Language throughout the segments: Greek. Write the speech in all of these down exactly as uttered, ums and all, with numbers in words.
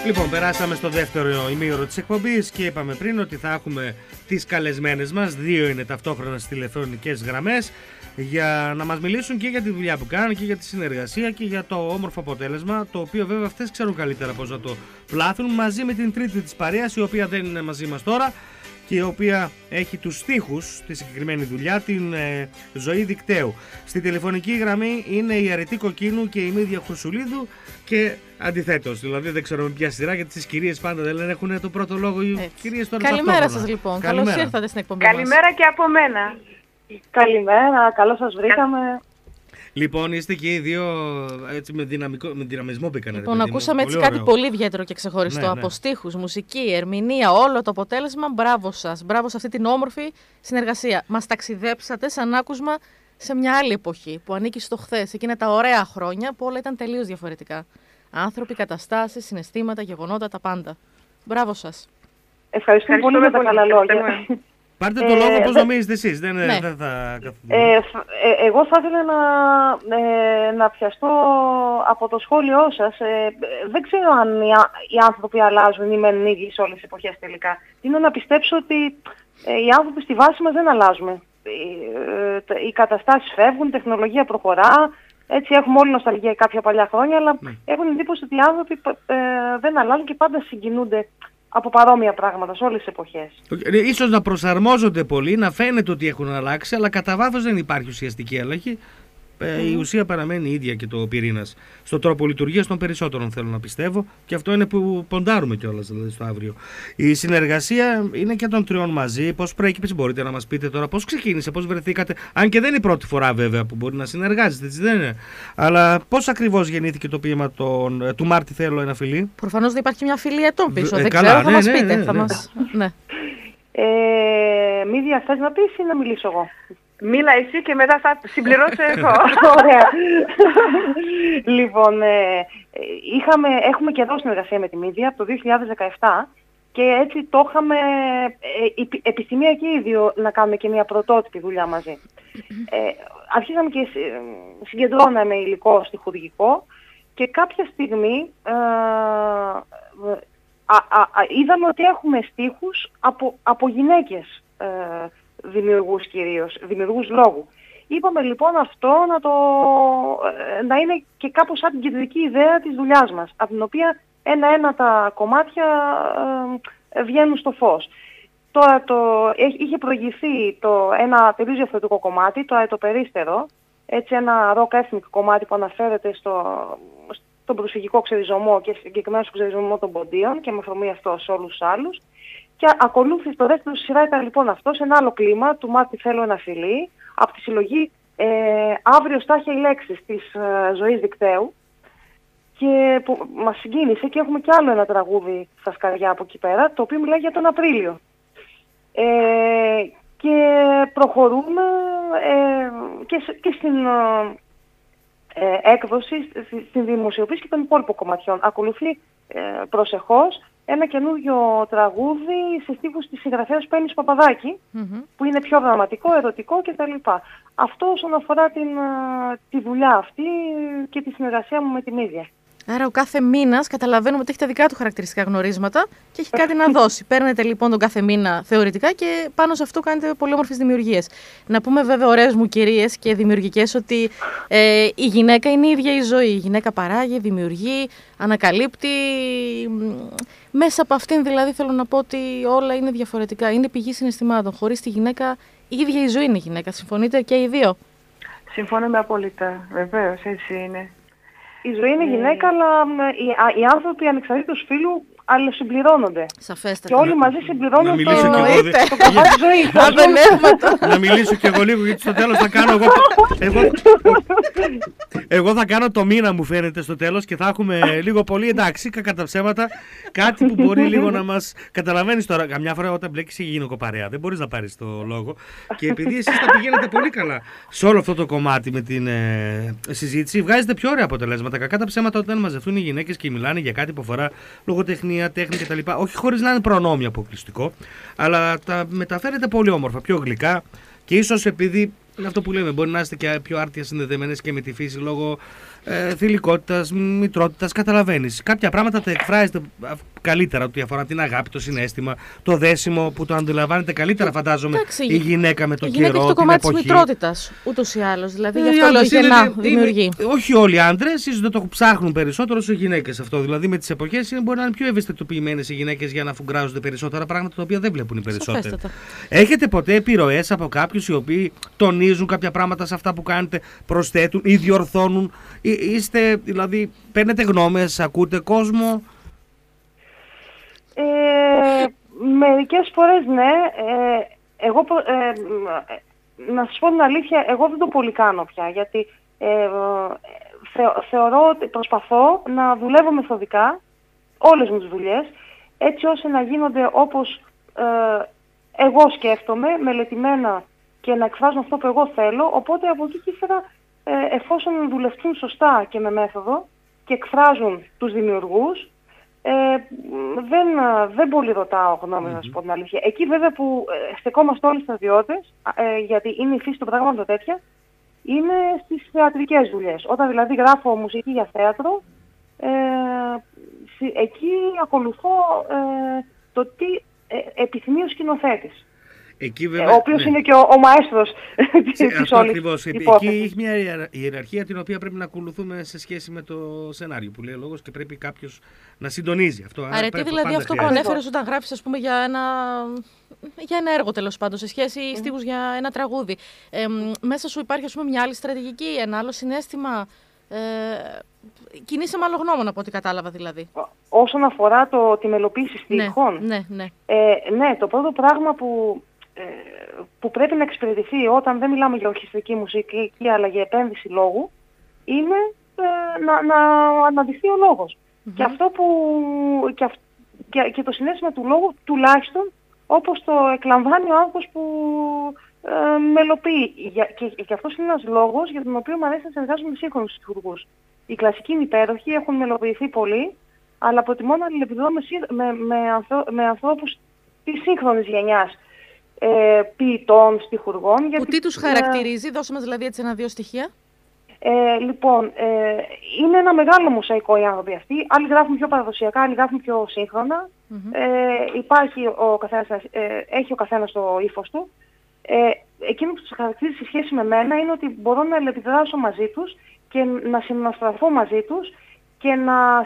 Λοιπόν, περάσαμε στο δεύτερο ημίωρο της εκπομπής και είπαμε πριν ότι θα έχουμε τις καλεσμένες μας, δύο είναι ταυτόχρονα στις τηλεφωνικές γραμμές, για να μας μιλήσουν και για τη δουλειά που κάνουν και για τη συνεργασία και για το όμορφο αποτέλεσμα, το οποίο βέβαια αυτές ξέρουν καλύτερα πώς να το πλάθουν, μαζί με την τρίτη της παρέας, η οποία δεν είναι μαζί μας τώρα και η οποία έχει τους στίχους στη συγκεκριμένη δουλειά, την ε, Ζωή Δικταίου. Στη τηλεφωνική γραμμή είναι η Αρετή Κοκκίνου και η Μύδια Χρυσουλίδου και αντιθέτως, δηλαδή δεν ξέρω με ποια σειρά, γιατί τις κυρίες πάντα δεν έχουν το πρώτο λόγο. Οι κυρίες τώρα. Καλημέρα σας λοιπόν, καλώς ήρθατε στην εκπομπή μας. Καλημέρα και από μένα. Καλημέρα, καλώς σας βρήκαμε. Λοιπόν, είστε και οι δύο έτσι με, δυναμικό, με δυναμισμό μπήκανε. Λοιπόν, ακούσαμε έτσι κάτι πολύ ιδιαίτερο και ξεχωριστό. Ναι, ναι. Από στίχους, μουσική, ερμηνεία, όλο το αποτέλεσμα. Μπράβο σας. Μπράβο σε αυτή την όμορφη συνεργασία. Μας ταξιδέψατε σαν άκουσμα σε μια άλλη εποχή που ανήκει στο χθες. Εκείνα τα ωραία χρόνια που όλα ήταν τελείως διαφορετικά. Άνθρωποι, καταστάσεις, συναισθήματα, γεγονότα, τα πάντα. Μπράβο σας. Ευχαριστούμε πολύ για τα καλά λόγια. Πάρτε το ε, λόγο πώς νομίζετε εσείς, δεν, ναι. δεν θα... Ε, ε, εγώ θα ήθελα να, ε, να πιαστώ από το σχόλιο σας. Ε, δεν ξέρω αν οι, οι άνθρωποι αλλάζουν ή μένουν ίδιοι σε όλες τις εποχές τελικά. Είναι να πιστέψω ότι ε, οι άνθρωποι στη βάση μας δεν αλλάζουμε. Ε, ε, οι καταστάσεις φεύγουν, η τεχνολογία προχωρά. Έτσι έχουμε όλοι νοσταλγία κάποια παλιά χρόνια, αλλά ναι. έχουν εντύπωση ότι οι άνθρωποι ε, δεν αλλάζουν και πάντα συγκινούνται από παρόμοια πράγματα σε όλες τις εποχές. Ίσως να προσαρμόζονται πολύ, να φαίνεται ότι έχουν αλλάξει, αλλά κατά βάθος δεν υπάρχει ουσιαστική αλλαγή. Mm-hmm. Η ουσία παραμένει ίδια και το πυρήνας. Στον τρόπο λειτουργίας των περισσότερων, θέλω να πιστεύω, και αυτό είναι που ποντάρουμε κιόλας δηλαδή, στο αύριο. Η συνεργασία είναι και των τριών μαζί. Πώς προέκυψε, μπορείτε να μας πείτε τώρα, πώς ξεκίνησε, πώς βρεθήκατε. Αν και δεν είναι η πρώτη φορά βέβαια που μπορεί να συνεργάζεστε, έτσι δεν είναι. Αλλά πώς ακριβώς γεννήθηκε το ποίημα των, του Μάρτι Θέλω ένα φιλί. Προφανώς δεν υπάρχει μια φιλή ετών πίσω. Ε, δεν καλά, ξέρω, ναι, θα μας ναι, πείτε. Ναι, θα ναι. Μας... ναι. Ε, Μύδια, θες να πεις ή να μιλήσω εγώ? Μίλα εσύ και μετά θα συμπληρώσω εγώ. Ωραία. Λοιπόν, ε, είχαμε, έχουμε και εδώ συνεργασία με τη Μύδια από το δύο χιλιάδες δεκαεπτά και έτσι το είχαμε ε, επιθυμία και οι δύο να κάνουμε και μια πρωτότυπη δουλειά μαζί. Ε, αρχίσαμε και συγκεντρώναμε υλικό στιχουργικό και κάποια στιγμή ε, α, α, α, είδαμε ότι έχουμε στίχους από, από γυναίκες ε, δημιουργούς κυρίως, δημιουργούς λόγου. Είπαμε λοιπόν αυτό να, το, να είναι και κάπως σαν την κεντρική ιδέα της δουλειάς μας, από την οποία ένα-ένα τα κομμάτια ε, βγαίνουν στο φως. Τώρα το, είχε προηγηθεί το, ένα τελείως διαφορετικό κομμάτι, το αετοπερίστερο, έτσι ένα rock ethnic κομμάτι που αναφέρεται στο, στον προσφυγικό ξεριζωμό και συγκεκριμένα στον ξεριζωμό των ποντίων και με αφορμή αυτό σε όλους τους άλλους. Και ακολούθησε το δεύτερο σειρά ήταν λοιπόν αυτό σε ένα άλλο κλίμα του Μάρτι Θέλω ένα φιλί από τη συλλογή ε, Αύριο στάχια οι λέξεις της ε, Ζωής Δικταίου και που μας συγκίνησε και έχουμε κι άλλο ένα τραγούδι στα σκαριά από εκεί πέρα το οποίο μιλάει για τον Απρίλιο. Ε, και προχωρούμε ε, και, και στην ε, έκδοση, στην δημοσιοποίηση και των υπόλοιπων κομματιών. Ακολουθεί ε, προσεχώς ένα καινούργιο τραγούδι σε στίχους της συγγραφέας Πέννης Παπαδάκη, mm-hmm. που είναι πιο δραματικό, ερωτικό κτλ. Αυτό όσον αφορά την, τη δουλειά αυτή και τη συνεργασία μου με την ίδια. Άρα ο κάθε μήνας καταλαβαίνουμε ότι έχει τα δικά του χαρακτηριστικά γνωρίσματα και έχει κάτι να δώσει. Παίρνετε λοιπόν τον κάθε μήνα θεωρητικά και πάνω σε αυτό κάνετε πολύ όμορφες δημιουργίες. Να πούμε βέβαια ωραίες μου κυρίες και δημιουργικές ότι ε, η γυναίκα είναι η ίδια η ζωή. Η γυναίκα παράγει, δημιουργεί, ανακαλύπτει. Μέσα από αυτήν δηλαδή θέλω να πω ότι όλα είναι διαφορετικά. Είναι πηγή συναισθημάτων. Χωρίς τη γυναίκα η ίδια η ζωή είναι η γυναίκα. Συμφωνείτε και οι δύο? Συμφωνούμε απόλυτα. Βεβαίως έτσι είναι. Η ζωή είναι γυναίκα, αλλά οι, οι άνθρωποι ανεξαρτήτως φύλου αλληλοσυμπληρώνονται. Σαφέστατα. Και όλοι μαζί συμπληρώνουν το, το, το κομμάτι της ζωής. Να μιλήσω κι εγώ λίγο, γιατί στο τέλος θα κάνω εγώ, εγώ, εγώ θα κάνω το μήνα μου φαίνεται στο τέλος και θα έχουμε λίγο πολύ, εντάξει, κακά τα ψέματα, κάτι που μπορεί λίγο να μας καταλαβαίνεις τώρα. Καμιά φορά όταν μπλέκεις η γυναικοπαρέα δεν μπορείς να πάρεις το λόγο και επειδή εσείς τα πηγαίνετε πολύ καλά σε όλο αυτό το κομμάτι με την ε, συζήτηση, βγάζετε πιο ωραία αποτελέσματα. Κακά τα ψέματα όταν μαζευτούν οι γυναίκες και μιλάνε για κάτι που αφορά λογοτεχνία, τέχνη κτλ. Όχι χωρίς να είναι προνόμιο αποκλειστικό, αλλά τα μεταφέρετε πολύ όμορφα, πιο γλυκά και ίσως επειδή είναι αυτό που λέμε, μπορεί να είστε και πιο άρτια συνδεδεμένες και με τη φύση λόγω ε, θηλυκότητας, μητρότητας, καταλαβαίνεις. Κάποια πράγματα τα εκφράζεται καλύτερα ό,τι αφορά την αγάπη, το συναίσθημα, το δέσιμο που το αντιλαμβάνεται καλύτερα, φαντάζομαι, Εντάξει, η γυναίκα με το η καιρό, γυναίκα έχει το την κομμάτι της εποχή. μητρότητας, ούτως ή άλλως. Δηλαδή, Ε, γι' οι αυτό λέω άντρες είναι- γεννά, είναι- δημιουργεί. όχι όλοι οι άντρες, ίσως δεν το ψάχνουν περισσότερο όσο οι γυναίκες αυτό. Δηλαδή με τις εποχές είναι, μπορεί να είναι πιο ευαισθητοποιημένες οι γυναίκες για να φουγκράζονται περισσότερα πράγματα τα οποία δεν βλέπουν οι περισσότεροι. Σαφέστατα. Έχετε ποτέ επιρροές από κάποιους οι οποίοι τονίζουν κάποια πράγματα σε αυτά που κάνετε, προσθέτουν ή διορθώνουν? Ή, είστε, δηλαδή, παίρνετε γνώμες, ακούτε κόσμο? Ε, μερικές φορές ναι. Ε, εγώ, προ- ε, να σας πω την αλήθεια, εγώ δεν το πολύ κάνω πια, γιατί ε, θε- θεωρώ ότι προσπαθώ να δουλεύω μεθοδικά όλες μου τις δουλειές, έτσι ώστε να γίνονται όπως ε, εγώ σκέφτομαι, μελετημένα, και να εκφράζουν αυτό που εγώ θέλω. Οπότε από εκεί και ύστερα, ε, εφόσον δουλευτούν σωστά και με μέθοδο και εκφράζουν τους δημιουργούς, ε, δεν, δεν πολύ ρωτάω γνώμη, να σας πω την αλήθεια. Εκεί βέβαια που ε, στεκόμαστε όλοι στρατιώτες, ε, γιατί είναι η φύση του πράγματος τέτοια, είναι στις θεατρικές δουλειές. Όταν δηλαδή γράφω μουσική για θέατρο, ε, εκεί ακολουθώ ε, το τι ε, επιθυμεί ο σκηνοθέτης. Εκεί, Ε, βέβαια, ο οποίος ναι. είναι και ο, ο μαέστρος της Αυτό όλης ακριβώς. Εκεί υπόθεσης. έχει μια ιερα- ιεραρχία την οποία πρέπει να ακολουθούμε σε σχέση με το σενάριο που λέει ο λόγος, και πρέπει κάποιος να συντονίζει αυτό. Άρα Αρετή πρέπει- δηλαδή πάντα αυτό που χρειάζεται. ανέφερες όταν γράφεις, ας πούμε, για ένα, για ένα έργο, τέλος πάντων, σε σχέση στίχους για ένα τραγούδι. Ε, μ, μέσα σου υπάρχει, ας πούμε, μια άλλη στρατηγική, ένα άλλο συναίσθημα. Ε, κινείσαι με άλλο γνώμονα, από ό,τι κατάλαβα δηλαδή. Όσον αφορά το, τη μελοποίηση στίχων, Ναι, ναι, ναι. Ε, ναι, το πρώτο πράγμα που, ε, που πρέπει να εξυπηρετηθεί όταν δεν μιλάμε για ορχιστρική μουσική αλλά για επένδυση λόγου, είναι ε, να, να αναδειχθεί ο λόγος. Και αυτό που, και, αυ, και, και το συναίσθημα του λόγου, τουλάχιστον όπως το εκλαμβάνει ο άνθρωπος που ε, μελοποιεί. Για, και, και αυτός είναι ένας λόγος για τον οποίο μου αρέσει να συνεργάζομαι με σύγχρονους στιχουργούς. Οι κλασικοί είναι υπέροχοι, έχουν μελοποιηθεί πολύ, αλλά προτιμώ να αλληλεπιδρώ με, με, με, ανθρο, με ανθρώπους της σύγχρονης γενιάς ε, ποιητών, στιχουργών. Που Γιατί, τι τους χαρακτηρίζει, ε, δώσε μας δηλαδή έτσι ένα-δύο στοιχεία. Ε, λοιπόν, ε, είναι ένα μεγάλο μοσαϊκό οι άνθρωποι αυτοί. Άλλοι γράφουν πιο παραδοσιακά, άλλοι γράφουν πιο σύγχρονα. Mm-hmm. Ε, υπάρχει ο καθένας, ε, έχει ο καθένας το ύφος του. Ε, εκείνο που τους χαρακτηρίζει σε σχέση με μένα είναι ότι μπορώ να αλληλεπιδράσω μαζί τους και να συναστραφώ μαζί τους και να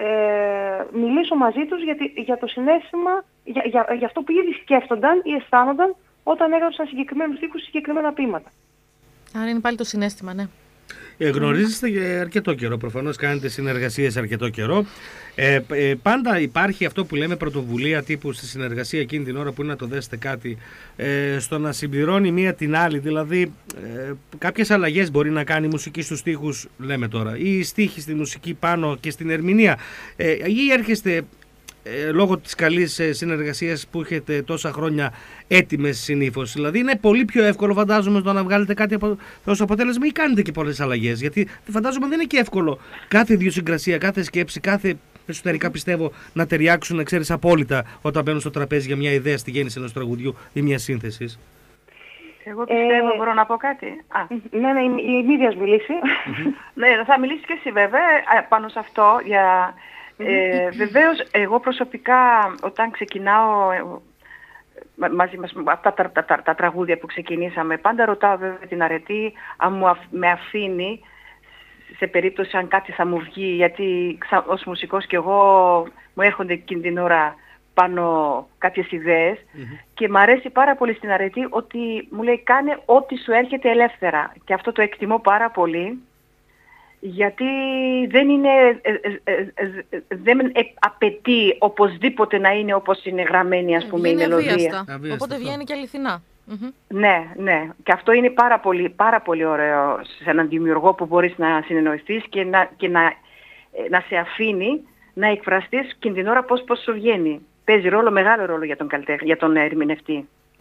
ε, μιλήσω μαζί τους για, τη, για το συναίσθημα, για, για, για αυτό που ήδη σκέφτονταν ή αισθάνονταν όταν έγραψαν συγκεκριμένους στίχους, συγκεκριμένα ποίηματα. Άρα είναι πάλι το συναίσθημα, ναι. Ε, γνωρίζεστε για αρκετό καιρό, προφανώς κάνετε συνεργασίες αρκετό καιρό. Ε, ε, πάντα υπάρχει αυτό που λέμε πρωτοβουλία τύπου στη συνεργασία εκείνη την ώρα που είναι να το δέσετε κάτι, ε, στο να συμπληρώνει μία την άλλη. Δηλαδή, ε, κάποιες αλλαγές μπορεί να κάνει η μουσική στους στίχους, λέμε τώρα, ή οι στίχοι στη μουσική πάνω και στην ερμηνεία. Ε, ή έρχεστε ε, λόγω της καλής ε, συνεργασίας που έχετε τόσα χρόνια έτοιμες συνήθως. Δηλαδή είναι πολύ πιο εύκολο, φαντάζομαι, το να βγάλετε κάτι από, ως αποτέλεσμα, ή κάνετε και πολλές αλλαγές. Γιατί φαντάζομαι δεν είναι και εύκολο κάθε ιδιοσυγκρασία, κάθε σκέψη, κάθε εσωτερικά πιστεύω να ταιριάξουν, να ξέρεις απόλυτα όταν μπαίνουν στο τραπέζι για μια ιδέα στη γέννηση ενός τραγουδιού ή μια σύνθεση. Εγώ πιστεύω, Ε, μπορώ να πω κάτι. Α, Ναι, ναι, η, η Μύριας μιλήσει. ναι, θα μιλήσεις και εσύ βέβαια α, πάνω σε αυτό. Για, ε, βεβαίως, εγώ προσωπικά όταν ξεκινάω ε, μα- μαζί μας με αυτά τα, τα, τα, τα τραγούδια που ξεκινήσαμε, πάντα ρωτάω βέβαια την Αρετή αν μου αφ, με αφήνει σε περίπτωση αν κάτι θα μου βγει, γιατί ξα, ως μουσικός και εγώ μου έρχονται εκείνη την ώρα πάνω κάποιες ιδέες mm-hmm. και μου αρέσει πάρα πολύ στην Αρετή ότι μου λέει κάνε ό,τι σου έρχεται ελεύθερα, και αυτό το εκτιμώ πάρα πολύ, γιατί δεν είναι, ε, ε, ε, ε, δεν ε, απαιτεί οπωσδήποτε να είναι όπως είναι γραμμένη, ας πούμε, η μελωδία. Αβίαστα. Αβίαστα Οπότε αυτό. βγαίνει και αληθινά. Mm-hmm. Ναι, ναι. Και αυτό είναι πάρα πολύ, πάρα πολύ ωραίο σε έναν δημιουργό που μπορείς να συνεννοηθείς και να, και να, ε, να σε αφήνει να εκφραστείς και την ώρα πώς, πώς σου βγαίνει. Παίζει ρόλο, μεγάλο ρόλο για τον καλλιτέχνη, για τον ερμηνευτή.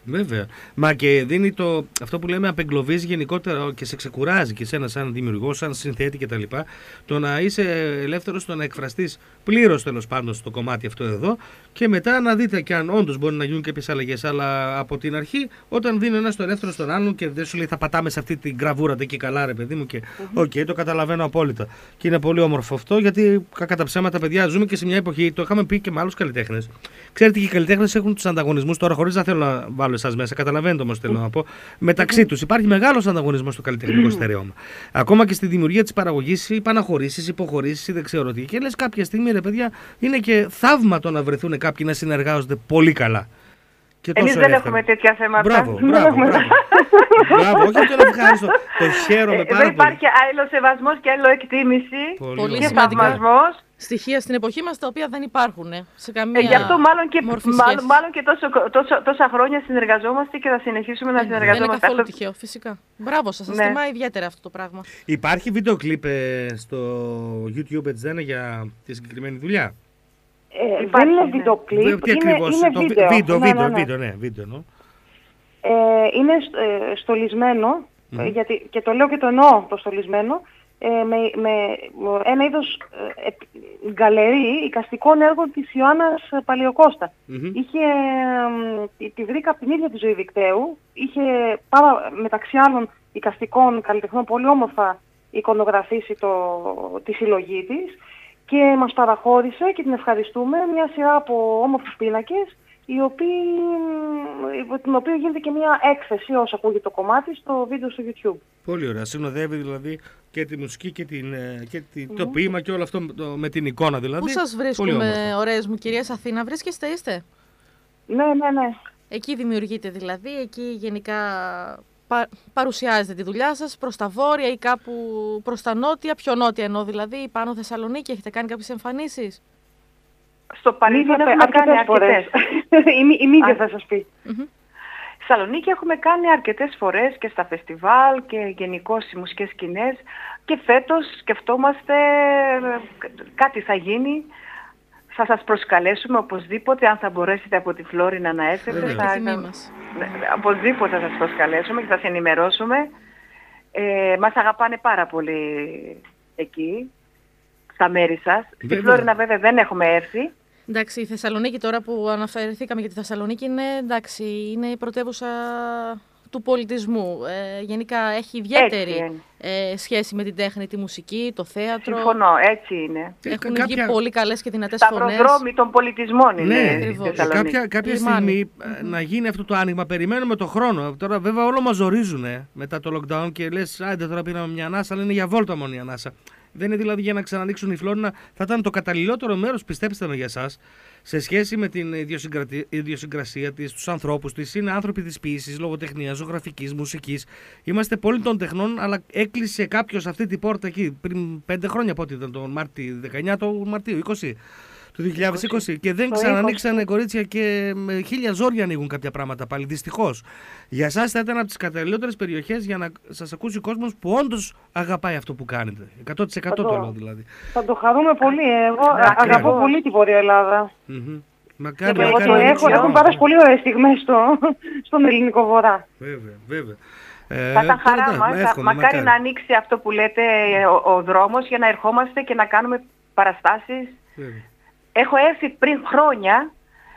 Βέβαια. Μα και δίνει το, αυτό που λέμε απεγκλωβίζει γενικότερα και σε ξεκουράζει και εσένα σαν δημιουργό, σαν συνθέτη κτλ. Το να είσαι ελεύθερος στο να εκφραστείς πλήρως τέλος πάντων στο κομμάτι αυτό εδώ και μετά να δείτε και αν όντως μπορεί να γίνουν κάποιες αλλαγές. Αλλά από την αρχή, όταν δίνει ένας το ελεύθερο στον άλλον και δεν σου λέει θα πατάμε σε αυτή την γραβούρα εκεί καλά, ρε παιδί μου, και οκ, mm-hmm. okay, το καταλαβαίνω απόλυτα. Και είναι πολύ όμορφο αυτό γιατί κατά ψέματα, παιδιά, ζούμε και σε μια εποχή, το είχαμε πει και με άλλους καλλιτέχνες. Ξέρετε, και οι καλλιτέχνες έχουν τους ανταγωνισμούς τώρα, χωρίς να θέλω να βάλω εσάς μέσα, καταλαβαίνετε όμως θέλω να πω. Μεταξύ τους υπάρχει μεγάλος ανταγωνισμός στο καλλιτεχνικό στερεώμα. Ακόμα και στη δημιουργία της παραγωγής, υπαναχωρήσεις, υποχωρήσεις ή δεν ξέρω τι. Και λες κάποια στιγμή, ρε παιδιά, είναι και θαύμα το να βρεθούν κάποιοι να συνεργάζονται πολύ καλά. Εμείς δεν ελεύθερα. Έχουμε τέτοια θέματα. Μπράβο, μπράβο, μπράβο. Μπράβο, όχι αυτό είναι ευχάριστο. Το χαίρομαι πάρα πολύ. Δεν υπάρχει άλλο σεβασμός και άλλο εκτίμηση. Πολύ, πολύ και σημαντικά θαυμασμός. Στοιχεία στην εποχή μας τα οποία δεν υπάρχουν σε καμία ε, γι' αυτό μάλλον και, μάλλον, μάλλον και τόσο, τόσο, τόσα χρόνια συνεργαζόμαστε και θα συνεχίσουμε να συνεργαζόμαστε. Δεν είναι καθόλου αυτό... τυχαίο, φυσικά. Μπράβο σας, σας ναι. τιμά ιδιαίτερα αυτό το πράγμα. Υπάρχει βίντεο κλιπ ε, στο YouTube, έτσι δεν είναι, για τη συγκεκριμένη δουλειά? Ε, Υπάρχει, δεν είναι βίντεο κλιπ, είναι, είναι βίντεο. Βίντεο, ναι, βίντεο, ναι, ναι. βίντεο, ναι, βίντεο, ναι. Ε, είναι ε, στολισμένο, mm-hmm. γιατί, και το λέω και το εννοώ το στολισμένο, ε, με, με ένα είδος ε, γκαλερί εικαστικών έργων της Ιωάννας Παλαιοκώστα. Mm-hmm. Είχε, ε, τη βρήκα από την ίδια τη ζωή Δικταίου, είχε πάρα, μεταξύ άλλων εικαστικών καλλιτεχνών πολύ όμορφα εικονογραφήσει το, τη συλλογή της και μας παραχώρησε και την ευχαριστούμε μια σειρά από όμορφους πίνακες, η οποία, την οποία γίνεται και μια έκθεση όσο ακούγεται το κομμάτι στο βίντεο στο YouTube. Πολύ ωραία. Συνοδεύει δηλαδή και τη μουσική και, την, και τη, mm. το ποίημα και όλο αυτό το, με την εικόνα δηλαδή. Πού σας βρίσκουμε, ωραίες μου κυρίες? Αθήνα βρίσκεστε, είστε? Ναι, ναι, ναι. Εκεί δημιουργείτε δηλαδή, εκεί γενικά πα, παρουσιάζετε τη δουλειά σας προς τα βόρεια ή κάπου προς τα νότια? Πιο νότια εννοώ δηλαδή, πάνω Θεσσαλονίκη, έχετε κάνει κάποιες εμφανίσεις? Στο παρελθόν έχουμε κάνει αρκετές. Η Μίδια θα σας πει. Mm-hmm. Στη Θεσσαλονίκη έχουμε κάνει αρκετές φορές και στα φεστιβάλ και γενικώς στις μουσικές σκηνές και φέτος σκεφτόμαστε κάτι θα γίνει. Θα σας προσκαλέσουμε οπωσδήποτε, αν θα μπορέσετε από τη Φλόρινα να έρθετε. Θα... Θα... Οπωσδήποτε θα σας προσκαλέσουμε και θα σας ενημερώσουμε. Ε, μας αγαπάνε πάρα πολύ εκεί, στα μέρη σας. Στη Φλόρινα βέβαια δεν έχουμε έρθει. Εντάξει, η Θεσσαλονίκη τώρα που αναφερθήκαμε για τη Θεσσαλονίκη είναι, εντάξει, είναι η πρωτεύουσα του πολιτισμού. Ε, γενικά έχει ιδιαίτερη ε, σχέση με την τέχνη, τη μουσική, το θέατρο. Συμφωνώ, έτσι είναι. Έχουν Κάποια... βγει πολύ καλές και δυνατές τα φωνές. Τα προδρόμοι των πολιτισμών είναι. Ναι, κάποια, κάποια στιγμή mm-hmm. να γίνει αυτό το άνοιγμα, περιμένουμε το χρόνο. Τώρα βέβαια όλο μας ζορίζουν μετά το lockdown και λες, άντε τώρα πήραμε μια ανάσα, αλλά είναι για βόλτα μόνο η ανάσα. Δεν είναι δηλαδή για να ξανανοίξουν η Φλόρινα. Θα ήταν το καταλληλότερο μέρος, πιστέψτε με, για εσάς, σε σχέση με την ιδιοσυγκρασία της, τους ανθρώπους της. Είναι άνθρωποι της ποίησης, λογοτεχνίας, ζωγραφικής, μουσικής. Είμαστε πολύ των τεχνών, αλλά έκλεισε κάποιος αυτή την πόρτα εκεί πριν πέντε χρόνια. Πότε ήταν, τον Μάρτιο, δεκαεννιά του Μαρτίου, είκοσι του δύο χιλιάδες είκοσι, και δεν ξανανοίξανε, κορίτσια, και με χίλια ζόρια ανοίγουν κάποια πράγματα πάλι, δυστυχώς. Για εσάς θα ήταν από τις καταλληλότερες περιοχές για να σας ακούσει ο κόσμος που όντως αγαπάει αυτό που κάνετε. εκατό τοις εκατό το, το λέω δηλαδή. Θα το χαρούμε πολύ. Εγώ αγαπώ yeah. πολύ τη Βόρεια Ελλάδα. Mm-hmm. Μακάρι, και μακάρι, έχω, έχω, έχουν πάρει πολύ ωραίες στιγμές στο, στον ελληνικό βορρά. Βέβαια, βέβαια. Ε, θα ήταν χαρά μας. Μακάρι, μακάρι να ανοίξει αυτό που λέτε ο, ο δρόμος για να ερχόμαστε και να κάνουμε παραστάσεις. Βέβαια. Έχω έρθει πριν χρόνια,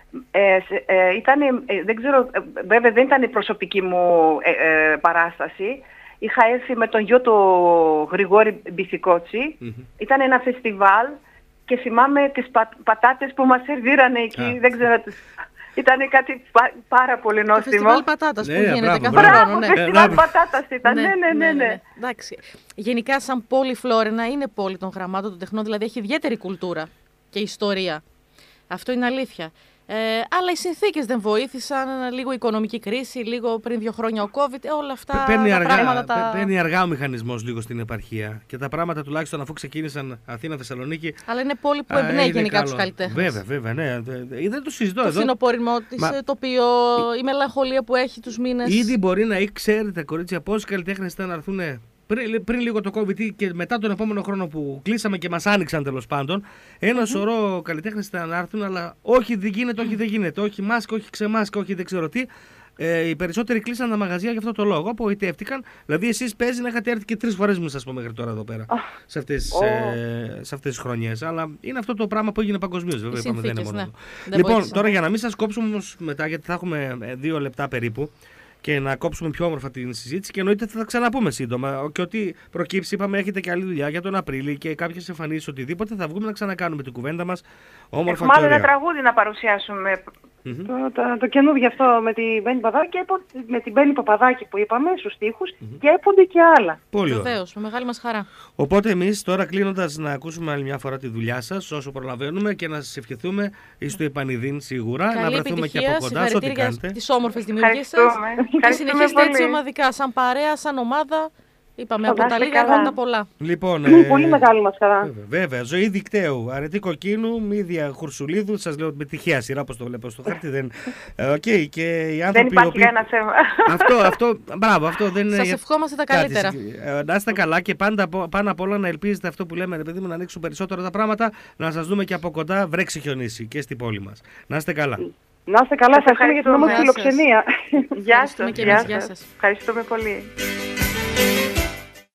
ε, ε, ήταν, ε, δεν ξέρω, ε, βέβαια δεν ήταν η προσωπική μου ε, ε, παράσταση. Είχα έρθει με τον γιο του Γρηγόρη Μπιθικότσι. Mm-hmm. Ήταν ένα φεστιβάλ και θυμάμαι τις πα, πατάτες που μας σερβίρανε εκεί. Ah. Δεν ξέρω, ήταν κάτι πα, πάρα πολύ νόστιμο. Το φεστιβάλ πατάτας που ναι, γίνεται μπράβο, κάθε μπράβο. χρόνο. Ναι, φεστιβάλ πατάτας ήταν. Ναι, ναι, ναι. ναι, ναι, ναι. ναι. Εντάξει. Γενικά σαν πόλη Φλόρινα είναι πόλη των γραμμάτων, των τεχνών, δηλαδή έχει ιδιαίτερη κουλτούρα και ιστορία. Αυτό είναι αλήθεια. Ε, αλλά οι συνθήκες δεν βοήθησαν, λίγο η οικονομική κρίση, λίγο πριν δύο χρόνια ο COVID, όλα αυτά παίρνει τα αργά, πράγματα τα... Παίρνει αργά ο μηχανισμός λίγο στην επαρχία και τα πράγματα τουλάχιστον αφού ξεκίνησαν Αθήνα-Θεσσαλονίκη. Αλλά είναι πόλη που εμπνέει γενικά τους καλλιτέχνες. Βέβαια, βέβαια, ναι. Δεν το συζητώ το εδώ. Το φθινοπόρημο της, Μα... το οποίο, η μελαγχολία που έχει τους μήνες. Ήδη μπορεί να ξέρετε, κορίτσια, πόσοι καλλιτέχνες ήταν να έρθουν πριν, πριν λίγο το COVID και μετά τον επόμενο χρόνο που κλείσαμε και μας άνοιξαν τέλος πάντων. Ένα mm-hmm. σωρό καλλιτέχνες ήταν να έρθουν, αλλά όχι δεν γίνεται, όχι δεν γίνεται. Όχι μάσκα, όχι ξεμάσκα, όχι δεν ξέρω τι. Ε, οι περισσότεροι κλείσαν τα μαγαζιά για αυτό το λόγο. Απογοητεύτηκαν. Δηλαδή, εσείς παίζει να είχατε έρθει και τρεις φορές μου, σας πω, μέχρι τώρα εδώ πέρα. Oh. Σε αυτές oh. ε, τις χρονιές. Αλλά είναι αυτό το πράγμα που έγινε παγκοσμίως. Βέβαια, είπαμε, δεν είναι μόνο. Ναι. Λοιπόν, βοήθησα. Τώρα για να μην σας κόψουμε όμως μετά, γιατί θα έχουμε δύο λεπτά περίπου. Και να κόψουμε πιο όμορφα την συζήτηση και εννοείται θα τα ξαναπούμε σύντομα. Και ό,τι προκύψει, είπαμε, έχετε και άλλη δουλειά για τον Απρίλιο και κάποιες εμφανίσεις, οτιδήποτε. Θα βγούμε να ξανακάνουμε την κουβέντα μας. Όμορφα. Έχουμε άλλο ένα τραγούδι να παρουσιάσουμε. Mm-hmm. Το, το, το καινούργιο αυτό με την Μπέννη Παπαδάκη, με την Μπέννη Παπαδάκη που είπαμε στους στίχους mm-hmm. και έπονται και άλλα. Πολύ βεβαίως, με μεγάλη μας χαρά. Οπότε εμείς τώρα κλείνοντας να ακούσουμε άλλη μια φορά τη δουλειά σας όσο προλαβαίνουμε και να σας ευχηθούμε εις το επανειδήν σίγουρα. Καλή να βρεθούμε επιτυχία, και από κοντά σε ό,τι κάνετε. Τις όμορφες δημιουργίες σας και συνεχίστε έτσι ομαδικά, σαν παρέα, σαν ομάδα. Είπαμε από τα λίγα χρόνια πολλά. Λοιπόν, είναι ε, πολύ μεγάλη μας χαρά. Βέβαια, βέβαια, ζωή δικτύου, αρετή κοκκίνου, μύδια χουρσουλίδου. Σας λέω με τυχαία σειρά, όπως το βλέπω στο χάρτη. Δεν, okay, και οι άνθρωποι, δεν υπάρχει οποίοι... κανένα θέμα. Αυτό, αυτό, μπράβο, αυτό δεν είναι. Σας ευχόμαστε τα καλύτερα. Κάτι, να είστε καλά και πάντα, πάνω απ' όλα να ελπίζετε αυτό που λέμε, ρε παιδί μου, να ανοίξουν περισσότερα τα πράγματα, να σας δούμε και από κοντά, βρέξει χιονίσει και στην πόλη μας. Να είστε καλά. Να είστε καλά, σας ευχαριστούμε για την όμορφη φιλοξενία. Γεια σας. Ευχαριστούμε πολύ.